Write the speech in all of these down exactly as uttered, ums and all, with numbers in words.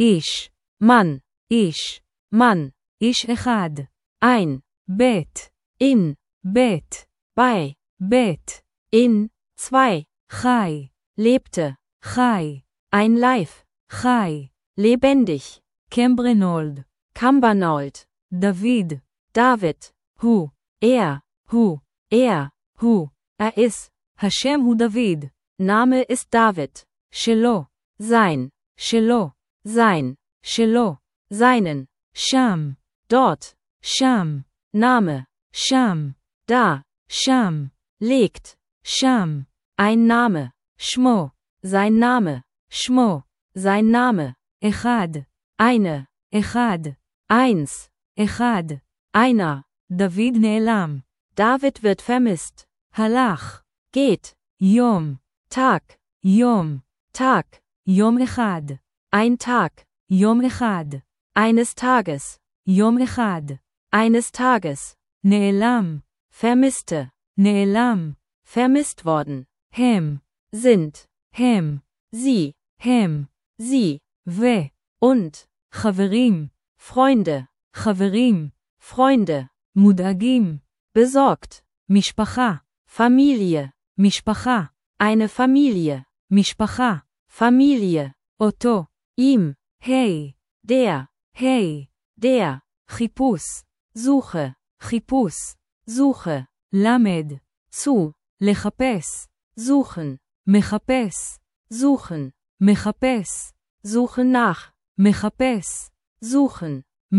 איש, Mann, איש, Mann, איש אחד, ein, בית, in, בית, bei, בית, in, zwei, חי, lebte, חי, ein Leif, חי, lebendig, קמברנולד, Cambernauld, דוד, David, הוא, er, הוא, er, הוא, er ist, השם הוא דוד, Name ist David, שלו, sein, שלו, sein, שלו, seinen, שם, dort, שם, Name, שם, da, שם, legt, שם, ein Name, שמו, sein Name, שמו, sein Name, אחד, eine, אחד, eins, אחד, einer, דוד נעלם, David wird vermisst, הלך, geht, יום, Tag, יום, Tag, יום אחד, ein Tag, יום אחד, eines Tages, יום אחד, eines Tages, נעלם, Vermisste, נעלם, vermisst worden, הם, sind, הם, sie, הם, sie, ו, und, חברים, Freunde, חברים, Freunde, מודאגים, besorgt, משפחה, Familie, משפחה, eine Familie, משפחה, Familie, אותו, ihm, היי, der, היי, der, חיפוש, Suche, חיפוש, Suche, למד, zu, לחפש, suchen, מחפש, suchen, מחפש, suchen nach, מחפש, suchen,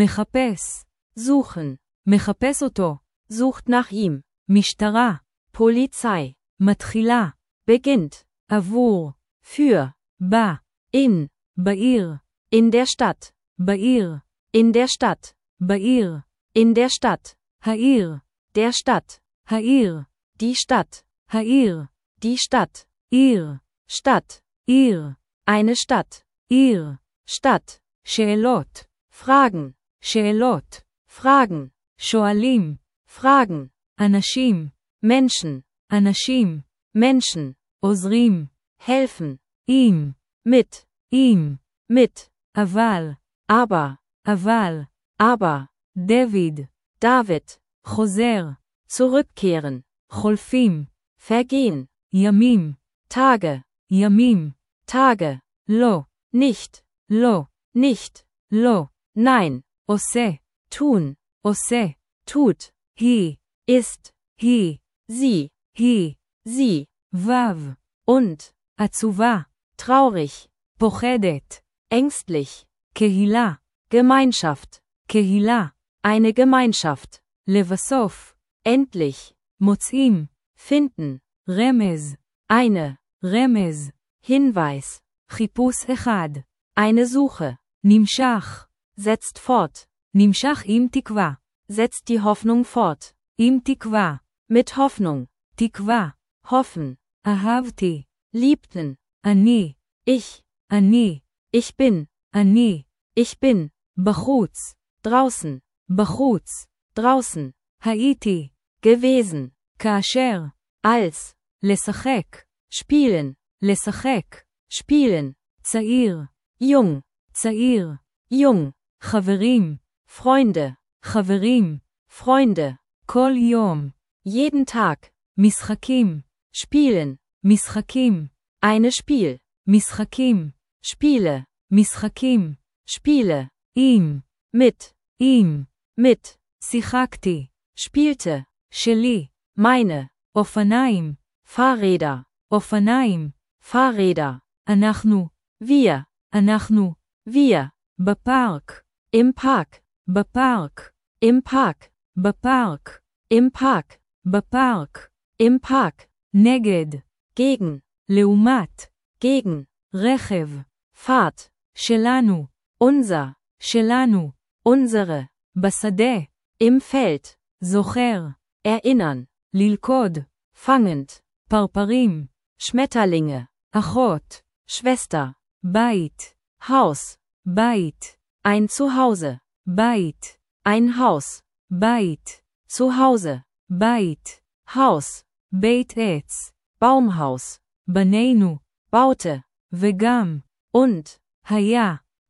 מחפש, suchen, מחפש אותו, sucht nach ihm, משטרה, Polizei, מתחילה, beginnt, עבור, für, בה, in, בעיר, in der Stadt, בעיר, in der Stadt, בעיר, in der Stadt, העיר, der Stadt, העיר, die Stadt, העיר, die Stadt, עיר, Stadt, עיר, eine Stadt, עיר, Stadt, שאלות, Fragen, שאלות, Fragen, שואלים, Fragen, אנשים, Menschen, אנשים, Menschen, עוזרים, helfen, אם, mit, אם, mit, אבל, aber, אבל, aber, דוד, David, חוזר, zurückkehren, חולפים, vergehen, ימים, Tage, ימים, Tage, לא, nicht, לא, nicht, לא, nein, עושה, tun, עושה, tut, היא, ist, היא, sie, היא, sie, וו, und, עצובה, traurig, פוחדת, ängstlich, קהילה, Gemeinschaft, קהילה, eine Gemeinschaft, לבסוף, endlich, מוצאים, finden, רמז, eine, רמז, Hinweis, חיפוש אחד, eine Suche, נמשך, setzt fort, נמשך עם תקווה, setzt die Hoffnung fort, עם תקווה, mit Hoffnung, תקווה, hoffen, אהבתי, liebten, אני, ich, אני, ich bin, אני, ich bin, בחוץ, draußen, בחוץ, draußen, הייתי, gewesen, כאשר, als, לשחק, spielen, לשחק, spielen, צעיר, jung, צעיר, jung, חברים, Freunde, חברים, Freunde, כל יום, jeden Tag, משחקים, spielen, משחקים, eine Spiel, משחקים, Spiele, משחקים, Spiele, עם, mit, עם, mit, שיחקתי, spielte, שלי, meine, אופניים, Fahrräder, אופניים, Fahrräder, אנחנו, wir, אנחנו, wir, בפארק, im Park, בפארק, im Park, בפארק, im Park, בפארק, im Park, נגד, gegen, לעומת, gegen, רכב, Fahrt, שלנו, unser, שלנו, unsere, בשדה, im Feld, זוכר, erinnern, ללכוד, fangend, פרפרים, Schmetterlinge, אחות, Schwester, בית, Haus, בית, ein Zuhause, בית, ein Haus, בית, Zuhause, בית, Haus, בית עץ, Baumhaus, בנינו, baute, וגם, und, היה,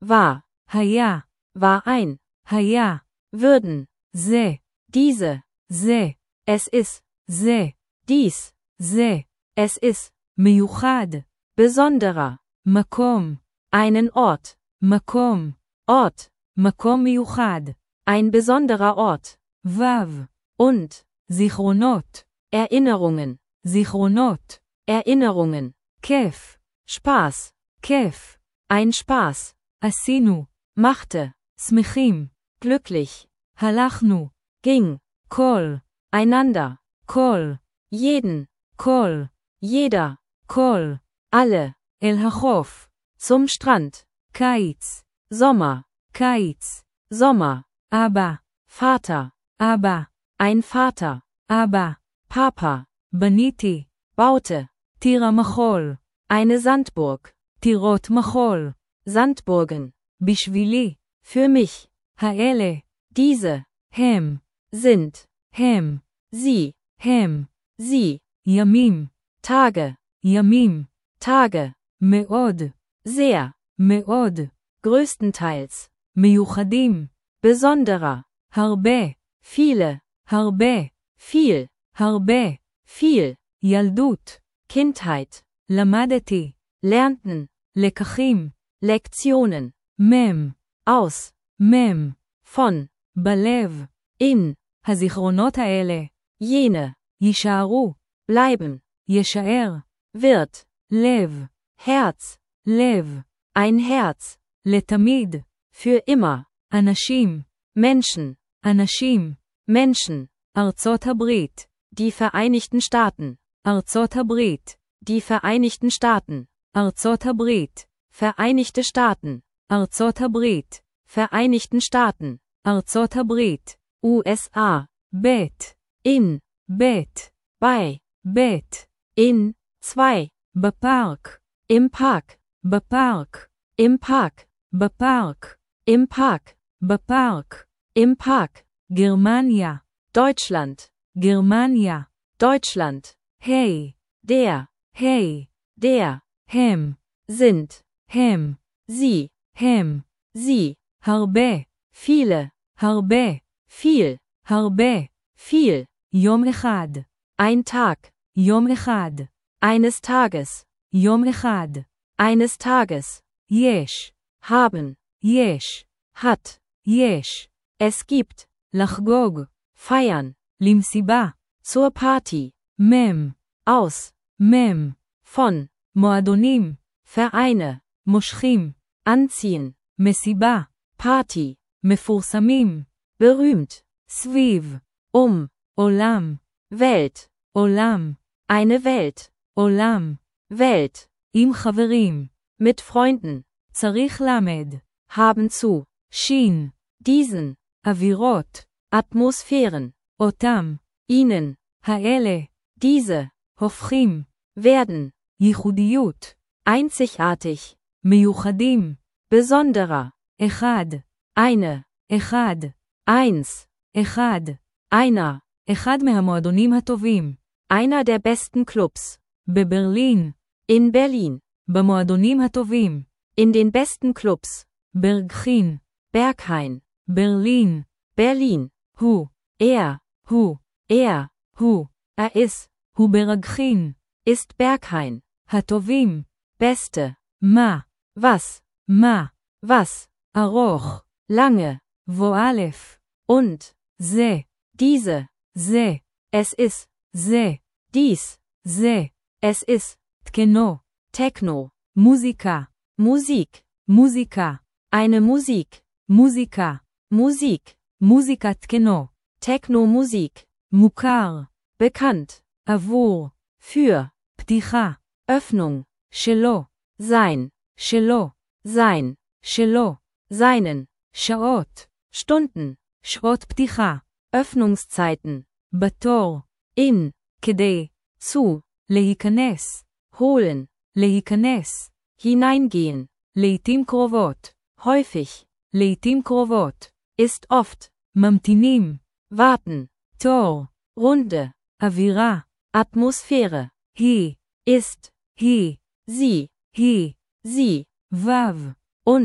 war, היה, war ein, היה, würden, זה, diese, זה, es ist, זה, dies, זה, es ist, מיוחד, besonderer, מקום, einen Ort, מקום, Ort, מקום מיוחד, ein besonderer Ort, וו, und, זיכרונות, Erinnerungen, זיכרונות, Erinnerungen, כיף, Spaß, כיף, ein Spaß, עשינו, machte, שמחים, glücklich, הלכנו, ging, כל, einander, כל, jeden, כל, jeder, כל, alle, אל החוף, zum Strand, קיץ, Sommer, קיץ, Sommer, אבא, Vater, אבא, ein Vater, אבא, Papa, בניתי, baute, טיר המחול, eine Sandburg, טירות מחול, Sandburgen, בשבילי, für mich, האלה, diese, הם, sind, הם, sie, הם, sie, ימים, Tage, ימים, Tage, מאוד, sehr, מאוד, größtenteils, מיוחדים, besonderer, הרבה, viele, הרבה, viel, הרבה, viel, ילדות, Kindheit, למדתי, lernten, לקחים, Lektionen, מם, aus, מם, von, בלב, in, הזיכרונות האלה, jene, יישארו, bleiben, יישאר, wird, לב, Herz, לב, ein Herz, לתמיד, für immer, אנשים, Menschen, אנשים, Menschen, ארצות הברית, die Vereinigten Staaten, ארצות הברית, die Vereinigten Staaten, ארצות הברית, Vereinigte Staaten, ארצות הברית, Vereinigten Staaten, ארצות הברית, U S A, בית, in, בית, bei, בית, in, zwei, בפארק, im Park, בפארק, im Park, בפארק, im Park, בפארק, im Park, גרמניה, Deutschland, גרמניה, Deutschland, היי, der, היי, der, הם, sind, הם, sie, הם, sie, הרבה, viele, הרבה, viel, הרבה, viel, יום אחד, ein Tag, יום אחד, eines Tages, יום אחד, eines Tages, יש, haben, יש, hat, יש, es gibt, לחגוג, feiern, למסיבה, zur Party, מם, aus, מם, von, מועדונים, Vereine, מושכים, anziehen, מסיבה, Party, מפורסמים, berühmt, סביב, um, עולם, Welt, עולם, eine Welt, עולם, Welt, עם חברים, mit Freunden, צריך למד, haben zu, שין, diesen, אווירות, Atmosphären, אותם, ihnen, האלה, diese, הופכים, werden, ייחודיות, einzigartig, מיוחדים, besonderer, אחד, eine, אחד, eins, אחד, einer, אחד מהמועדונים הטובים, einer der besten Clubs, בברלין, in Berlin, במועדונים הטובים, in den besten Clubs, ברגחין, Berghain, ברלין, Berlin, הוא, er, הוא, er, הוא, er ist, הוא ברגחין, ist Berghain, הטובים, beste, מה, was, מה, was, ארוך, lange, בוא א', und, זה, diese, זה, es ist, זה, dies, זה, es ist, תקנו, Techno, מוזיקה, Musik, מוזיקה, eine Musik, מוזיקה, Musik, מוזיקה תקנו, Techno-Musik, מוכר, bekannt, עבור, für, פתיחה, Öffnung, שלו, sein, שלו, sein, שלו, seinen, שעות, Stunden, שעות פתיחה, Öffnungszeiten, בתור, in, כדי, zu, להיכנס, holen, להיכנס, hineingehen, לעתים קרובות, häufig, לעתים קרובות, ist oft, ממתינים, warten, תור, Runde, אווירה, Atmosphäre, היא, ist, היא, sie, היא, sie, וו, und,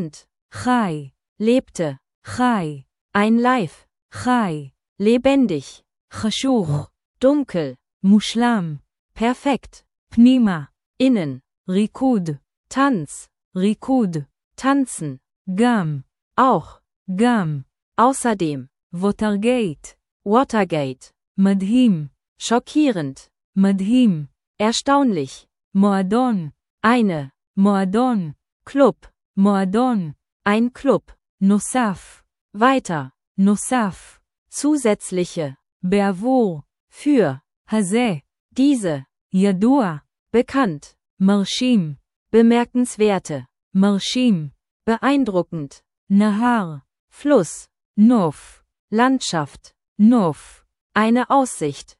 חי, lebte, חי, ein Life, חי, lebendig, חשוך, dunkel, מושלם, perfekt, פנימה, innen, ריקוד, Tanz, ריקוד, tanzen, גם, auch, גם, außerdem, ווטרגייט, Watergate, מדהים, schockierend, מדהים, erstaunlich, מועדון, eine, מועדון, Club, מועדון, ein Club, נוסף, weiter, נוסף, zusätzliche, בעבור, für, הזה, diese, ידוע, bekannt, מרשים, bemerkenswerte, מרשים, beeindruckend, נהר, Fluss, נוף, Landschaft, נוף, eine Aussicht,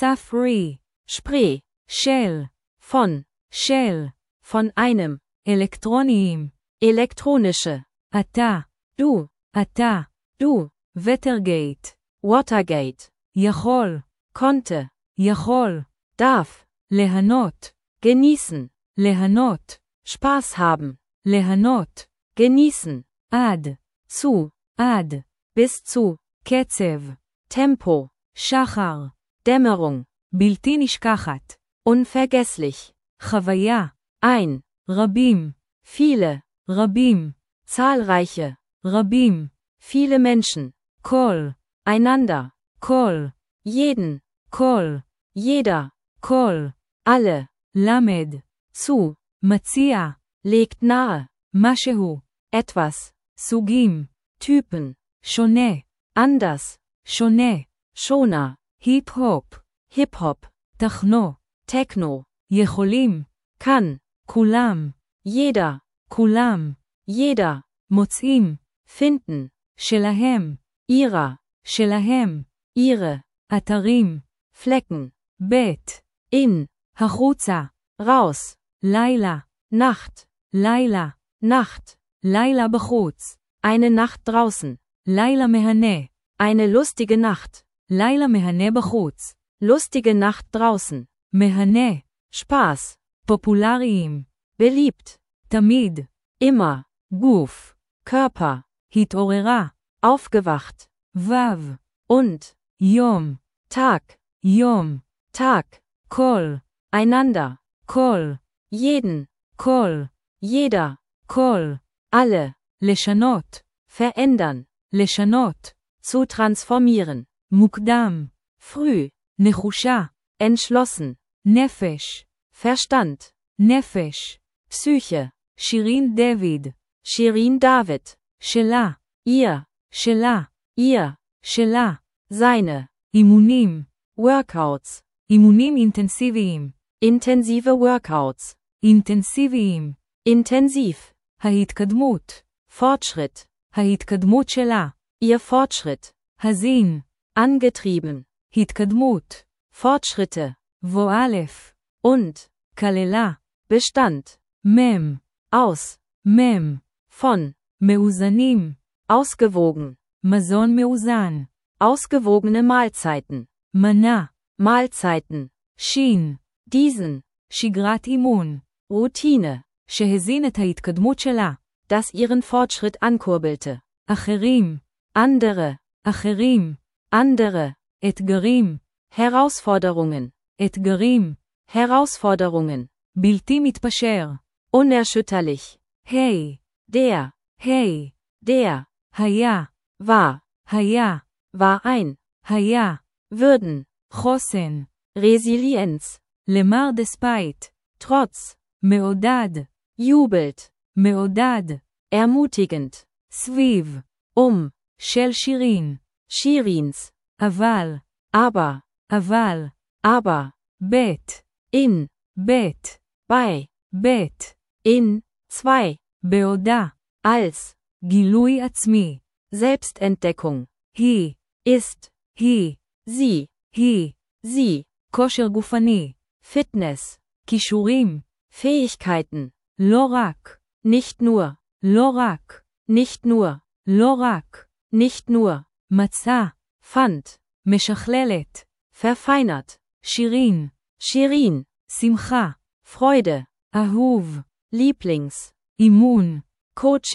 ספרי, Spree, של, von, של, von einem, אלקטרוניים, elektronische, אתה, du, אתה, du, וטרגייט, Watergate, יכול, konnte, יכול, darf, ליהנות, genießen, ליהנות, Spaß haben, ליהנות, genießen, עד, zu, עד, bis zu, קצב, Tempo, שחר, Dämmerung, בלתי נשכחת, unvergesslich, חוויה, ein, רבים, viele, רבים, zahlreiche, רבים, viele Menschen, כל, einander, כל, jeden, כל, jeder, כל, alle, למד, zu, מציע, legt nahe, משהו, etwas, סוגים, Typen, שונה, anders, שונה, Schoner, היפ-הופ, Hip-Hop, תחנו, Techno, יכולים, kann, כולם, jeder, כולם, jeder, מוצאים, finden, שלהם, ihrer, שלהם, ihre, אתרים, Flecken, בית, in, החוצה, raus, לילה, Nacht, לילה, Nacht, לילה בחוץ, eine Nacht draußen, לילה מהנה, eine lustige Nacht, לילה מהנה בחוץ, lustige Nacht draußen, מהנה, Spaß, פופולריים, beliebt, תמיד, immer, גוף, Körper, התעוררה, aufgewacht, וו, und, יום, Tag, יום, Tag, כל, einander, כל, jeden, כל, jeder, כל, alle, לשנות, verändern, לשנות, zu transformieren, מוקדם, früh, נחושה, entschlossen, נפש, Verstand, נפש, Psyche, שירין דוד, Shirin David, שלה, ihr, שלה, ihr, שלה, seine, אימונים, Workouts, אימונים אינטנסיביים, intensive Workouts, אינטנסיביים, intensiv, ההתקדמות, Fortschritt, ההתקדמות שלה, ihr Fortschritt, הזין, angetrieben, התקדמות, Fortschritte, וו א', und, כללה, Bestand, מם, aus, מם, von, מאוזנים, ausgewogen, מזון מאוזן, ausgewogene Mahlzeiten, מנה, Mahlzeiten, שין, diesen, שגרת אימון, Routine, שהזין את ההתקדמות שלה, das ihren Fortschritt ankurbelte, אחרים, andere, אחרים, andere, אתגרים, Herausforderungen, אתגרים, Herausforderungen, בלתי מתפשר, unerschütterlich, היי, der, היי, der, היה, war, היה, war ein, היה, würden, חוסן, Resilienz, למר דספייט, trotz, מעודד, jubelt, מעודד, ermutigend, סביב, um, של שירין, Shirins, אבל, aber, אבל, aber, בית, in, בית, bei, בית, in, zwei, בעודה, als, גילוי עצמי, Selbstentdeckung, היא, ist, היא, sie, היא, sie, כושר גופני, Fitness, כישורים, Fähigkeiten, לא רק, nicht nur, לא רק, nicht nur, לא רק, nicht nur, מצא, fand, משכללת, verfeinert, שירין, Shirin, שמחה, Freude, אהוב, Lieblings, אימון, Coaching,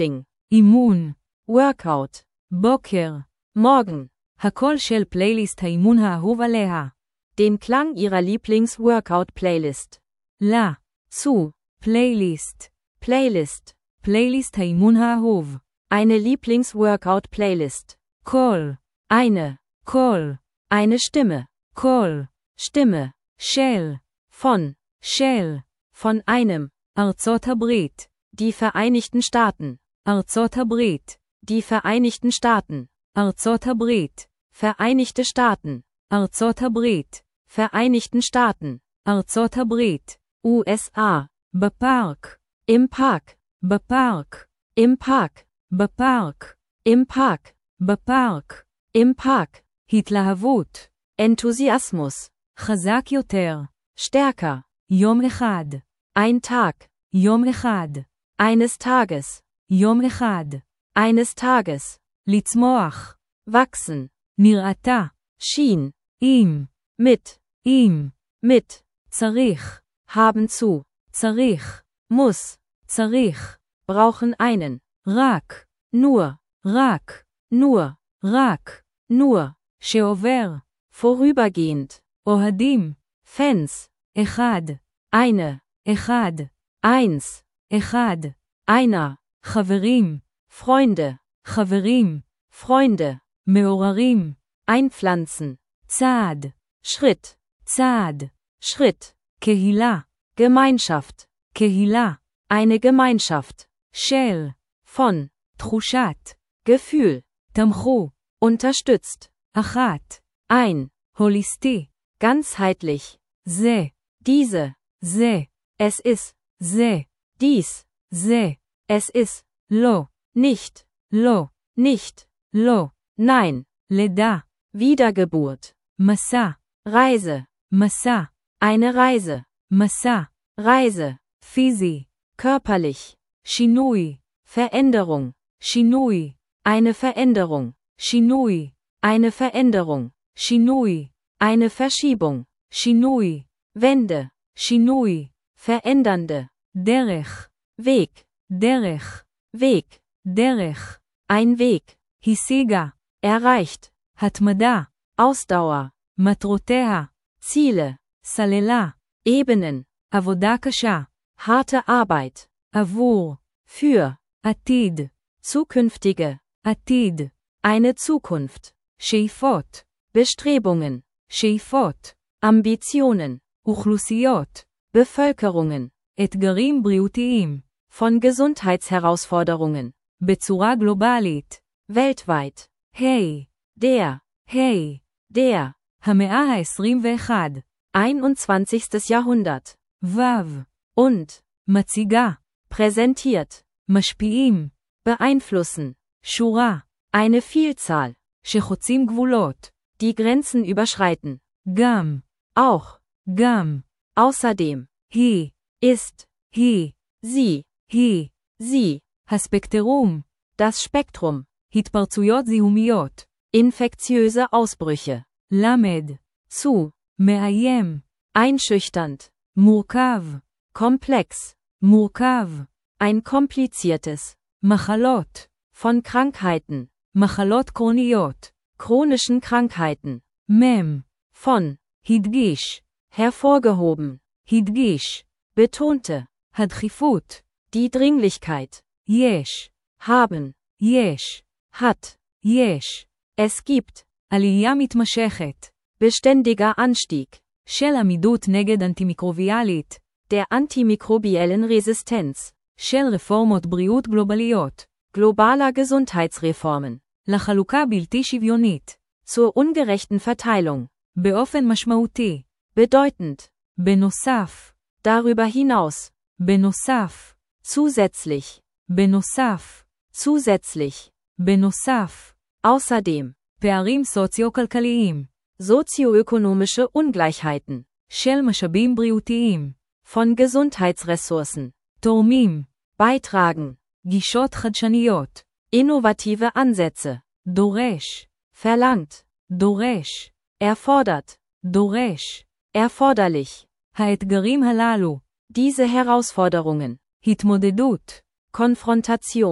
אימון, Workout, בוקר, Morgen, הקול של פלייליסט האימון האהוב עליה, den Klang ihrer Lieblings-Workout-Playlist. לה, Zu, פלייליסט, Playlist, פלייליסט האימון האהוב, eine Lieblings-Workout-Playlist. קול, Eine, קול, eine Stimme, קול, Stimme, של, von, של, von einem, ארצות הברית, die Vereinigten Staaten, ארצות הברית, die Vereinigten Staaten, ארצות הברית, Vereinigte Staaten, ארצות הברית, Vereinigten Staaten, ארצות הברית, U S A, בפארק, im Park, בפארק, im Park, בפארק, im Park, בפארק, im Park, התלהבות, Enthusiasmus, חזק יותר, stärker, יום אחד, ein Tag, יום אחד, eines Tages, יום אחד, eines Tages, לצמוח, wachsen, נראתה, schien, אם, mit, אם, mit, צריך, haben zu, צריך, muss, צריך, brauchen einen, רק, nur, רק, nur, רק, nur, שעובר, vorübergehend, אוהדים, Fans, אחד, eine, אחד, eins, אחד, einer, חברים, Freunde, חברים, Freunde, מעוררים, einpflanzen, צעד, Schritt, צעד, Schritt, קהילה, Gemeinschaft, קהילה, eine Gemeinschaft, של, von, תחושת, Gefühl, תמכו, unterstützt, אחת, ein, הוליסטי, ganzheitlich, זה, diese, זה, es ist, זה, dies, זה, es ist, לא, nicht, לא, nicht, לא, nein, לידה, Wiedergeburt, מסע, Reise, מסע, eine Reise, מסע, Reise, פיזי, körperlich, שינוי, Veränderung, שינוי, eine Veränderung, שינוי, eine Veränderung, שינוי, eine Verschiebung, שינוי, Wende, שינוי, verändernde, דרך, Weg, דרך, Weg, דרך, ein Weg, השיגה, erreicht, התמדה, Ausdauer, מטרותיה, Ziele, סללה, Ebenen, עבודה קשה, harte Arbeit, עבור, für, עתיד, zukünftige, עתיד, eine Zukunft, שאיפות, Bestrebungen, שאיפות, Ambitionen, אוכלוסיות, Bevölkerungen, אתגרים בריאותיים, von Gesundheitsherausforderungen, בצורה גלובלית, weltweit, היי, der, היי, der, המאה ה-עשרים ואחת, einundzwanzigstes Jahrhundert, וו, und, מציגה, präsentiert, משפיעים, beeinflussen, שורה, eine Vielzahl, שחוצים גבולות, die Grenzen überschreiten, גם, auch, גם, außerdem, היא, ist, היא, sie, היא, sie, הספקטרום, das Spektrum, התפרצויות זיהומיות, infektiöse Ausbrüche, למד, zu, מאיים, einschüchternd, מורכב, komplex, מורכב, ein kompliziertes, מחלות, von Krankheiten, מחלות קרוניות, chronischen Krankheiten, מם, von, הדגיש, hervorgehoben, הדגיש, betonte, הדחיפות, die Dringlichkeit, יש, haben, יש, hat, יש, es gibt, עלייה מתמשכת, beständiger Anstieg, של עמידות נגד אנטימיקרוביאלית, der antimikrobiellen Resistenz, של רפורמות בריאות גלובליות, globaler Gesundheitsreformen, לחלוקה בלתי שוויונית, zur ungerechten Verteilung, באופן משמעותי, bedeutend, בנוסף, darüber hinaus, בנוסף, zusätzlich, בנוסף, zusätzlich, בנוסף, außerdem, פערים סוציו-כלכליים, sozioökonomische Ungleichheiten, של משאבים בריאותיים, von Gesundheitsressourcen, תורמים, beitragen, גישות חדשניות, innovative Ansätze, דורש, verlangt, דורש, erfordert, דורש, erforderlich, האתגרים הללו, diese Herausforderungen, התמודדות, Konfrontation,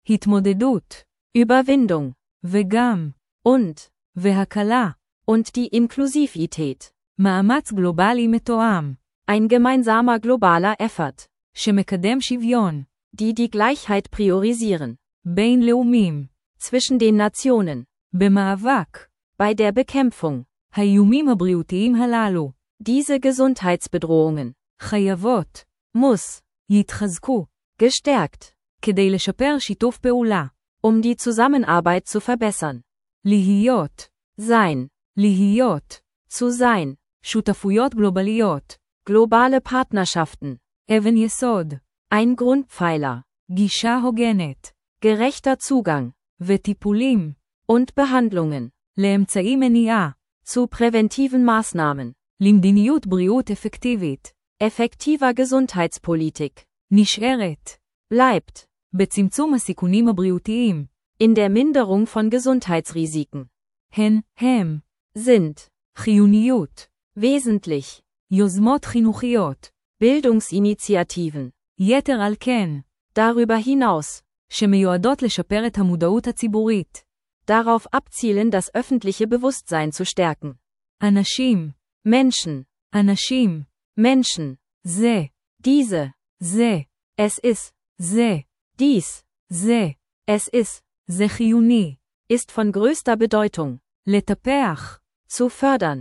התמודדות, Überwindung וגם, und, והקלה, und die Inklusivität. מאמץ גלובלי מתואם, Ein gemeinsamer globaler Effort, שמקדם שוויון, die die Gleichheit priorisieren. בין לאומים, Zwischen den Nationen. במאבק, Bei der Bekämpfung. האיומים הבריאותיים הללו, Diese Gesundheitsbedrohungen. חייבות, Muss. יתחזקו, Gestärkt. כדי לשפר שיתוף פעולה, Um die Zusammenarbeit zu verbessern. להיות, Sein. להיות, Zu sein. שותפויות גלובליות, Globale Partnerschaften. אבן יסוד, Ein Grundpfeiler. גישה הוגנת, Gerechter Zugang. וטיפולים, Und Behandlungen. לאמצעי מניעה, Zu präventiven Maßnahmen. למדיניות בריאות אפקטיבית, Effektiver Gesundheitspolitik. נשארת, Bleibt. בצמצום הסיכונים הבריאותיים, In der Minderung von Gesundheitsrisiken. הן, הם, Sind. חיוניות, Wesentlich. יוזמות חינוכיות, Bildungsinitiativen. יתר על כן, Darüber hinaus. שמיועדות לשפר את המודעות הציבורית, Darauf abzielen, das öffentliche Bewusstsein zu stärken. אנשים, Menschen. אנשים, Menschen. זה, Diese. זה, Es ist. זה, Dies. זה, Es ist. זה חיוני, Ist von größter Bedeutung. לטפח, Zu fördern.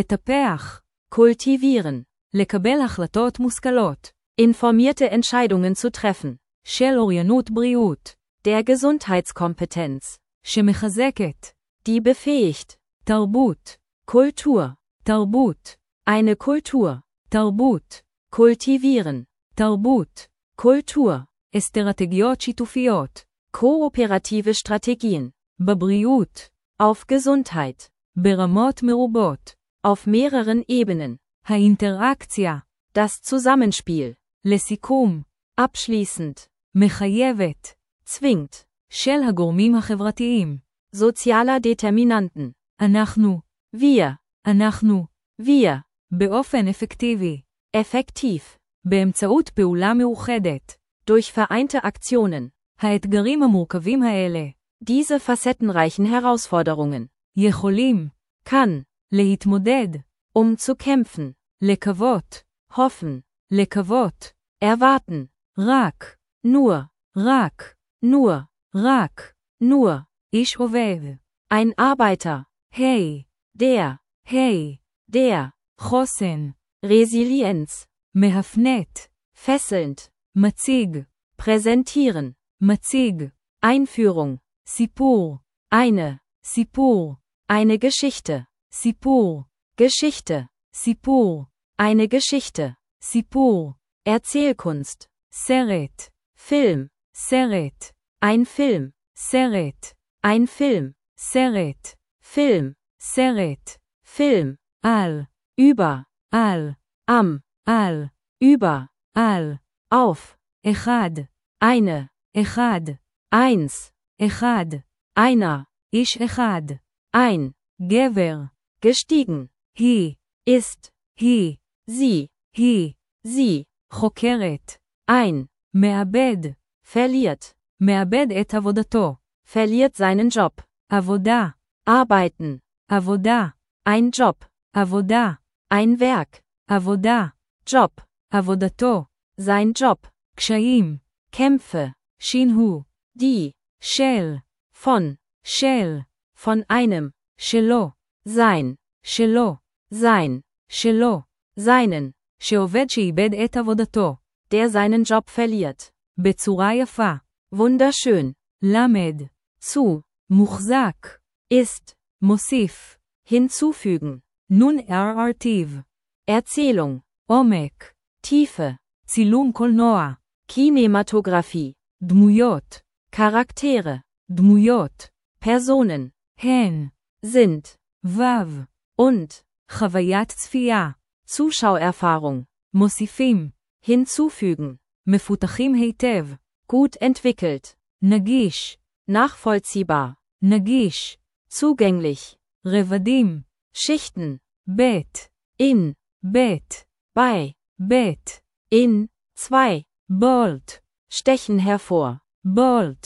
לטפח, Kultivieren. לקבל החלטות מושכלות, Informierte Entscheidungen zu treffen. של אוריינות בריאות, Der Gesundheitskompetenz. שמחזקת, Die befähigt. תרבות, Kultur. תרבות, Eine Kultur. תרבות, Kultivieren. תרבות, Kultur. אסטרטגיות שיתופיות, Kooperative Strategien. בבריאות, Auf Gesundheit. ברמות מרובות, Auf mehreren Ebenen. האינטראקציה, Das Zusammenspiel. לסיכום, Abschließend. מחייבת, Zwingt. של הגורמים החברתיים, Sozialer Determinanten. אנחנו, Wir. אנחנו, Wir. באופן אפקטיבי, Effektiv. באמצעות פעולה מאוחדת, Durch vereinte Aktionen. האתגרים המורכבים האלה, Diese facettenreichen Herausforderungen. יכולים, Kann. להתמודד, Um zu kämpfen. לקוות, Hoffen. לקוות, Erwarten. רק, Nur. רק, Nur. רק, Nur. איש עובד, Ein Arbeiter. היי, Der. היי, Der. חוסן, Resilienz. מהפנט, Fesselnd. מציג, Präsentieren. מציג, Einführung. סיפור, Eine. סיפור, Eine Geschichte. סיפור, Geschichte. סיפור, Eine Geschichte. סיפור, Erzählkunst. סרט, Film. סרט, Ein Film. סרט, Ein Film. סרט, Film. סרט, Film. על, Über. על, Am. על, Über. על, Auf. אחד, Eine. אחד, Eins. אחד, Einer. איש אחד, Ein. גבר, Gestiegen. היא, Ist. היא, Sie. היא, Sie. חוקרת, Ein. מאבד, Verliert. מאבד את עבודתו, Verliert seinen Job. עבודה, Arbeiten. עבודה, Ein Job. עבודה, Ein Werk. עבודה, Job. עבודתו, Sein Job. קשיים, Kämpfe. שינהו, Die. של, Von. של, Von einem. שלו, Sein. שלו, Sein. שלו, Seinen. שעובד שאיבד את עבודתו, Der seinen Job verliert. בצורה יפה, Wunderschön. למד, Zu. מוחזק, Ist. מוסיף, Hinzufügen. נון ארטיב, Erzählung. עומק, Tiefe. צילום קולנוע, Kinematographie. דמויות, Charaktere. דמויות, Personen. הן, Sind. וו, Und. חוויית צפייה, Zuschauerfahrung. מוסיפים, Hinzufügen. מפותחים היטב, Gut entwickelt. נגיש, Nachvollziehbar. נגיש, Zugänglich. רבדים, Schichten. בית, In. בית, Bei. בית, In. Zwei. בולט, Stechen hervor. בולט,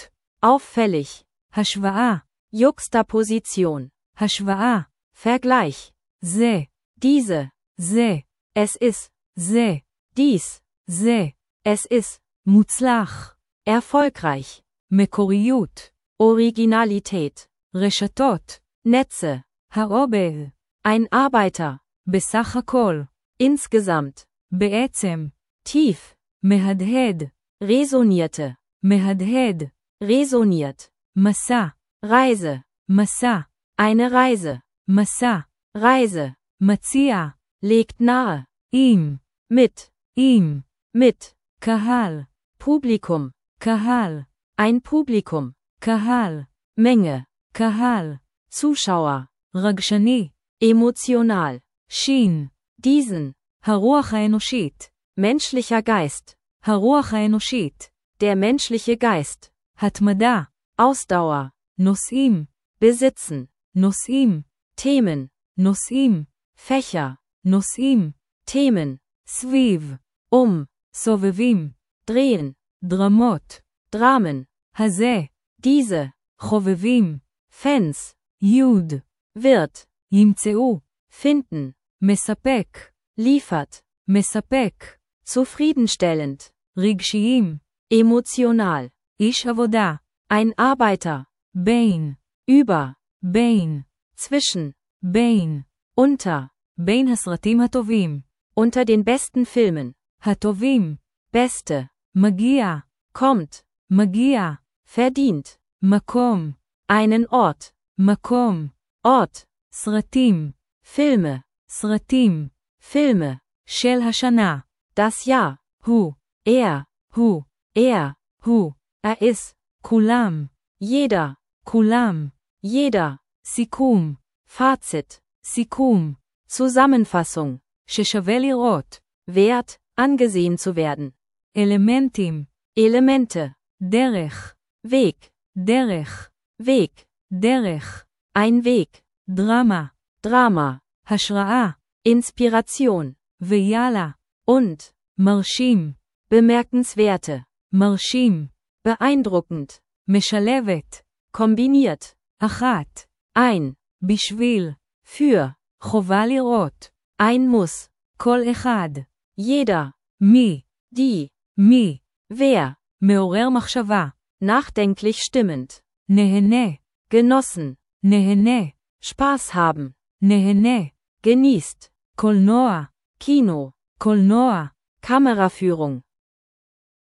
auffällig, השוואה, Juxtaposition, השוואה, Vergleich, זה, diese, זה, es ist, זה, dies, זה, es ist, מוצלח, erfolgreich, מקוריות, Originalität, רשתות, Netze, העובל, ein Arbeiter, בסך הכל, insgesamt, בעצם, tief, מהדהד, resonierte, מהדהד, resoniert, מסע, Reise, מסע, eine Reise, מסע, Reise, מציע, legt nahe, עם, mit, עם, mit, קהל, Publikum, קהל, ein Publikum, קהל, Menge, קהל, Zuschauer, רגשני, emotional, שין, diesen, הרוח האנושית, menschlicher Geist, הרוח האנושית, der menschliche Geist, התמדה, Ausdauer, נושאים, besitzen, נושאים, Themen, נושאים, Fächer, נושאים, Themen, סביב, um, סובבים, drehen, דרמות, Dramen, הזה, diese, חובבים, Fans, יוד, wird, ימצאו, finden, מספק, liefert, מספק, zufriedenstellend, רגשיים, emotional, איש עבודה, ein Arbeiter, בין, über, בין, zwischen, בין, unter, בין הסרטים הטובים, unter den besten Filmen, הטובים, beste, מגיע, kommt, מגיע, verdient, מקום, einen Ort, מקום, Ort, סרטים, Filme, סרטים, Filme, של השנה, das Jahr, הוא, er, הוא, er, הוא, er ist, כולם, jeder, כולם, jeder, סיכום, Fazit, סיכום, Zusammenfassung, ששווה לראות, wert, angesehen zu werden, אלמנטים, Elemente, דרך, Weg, דרך, Weg, דרך, ein Weg, דרמה, Drama, השראה, Inspiration, ויאללה, und, מרשים, bemerkenswerte, מרשים, beeindruckend, משלבת, kombiniert, אחת, ein, בשביל, für, חובה לראות, ein Muss, כל אחד, jeder, מי, die, מי, wer, מעורר מחשבה, nachdenklich stimmend, נהנה, genossen, נהנה, Spaß haben, נהנה, genießt, קולנוע, Kino, קולנוע, Kameraführung,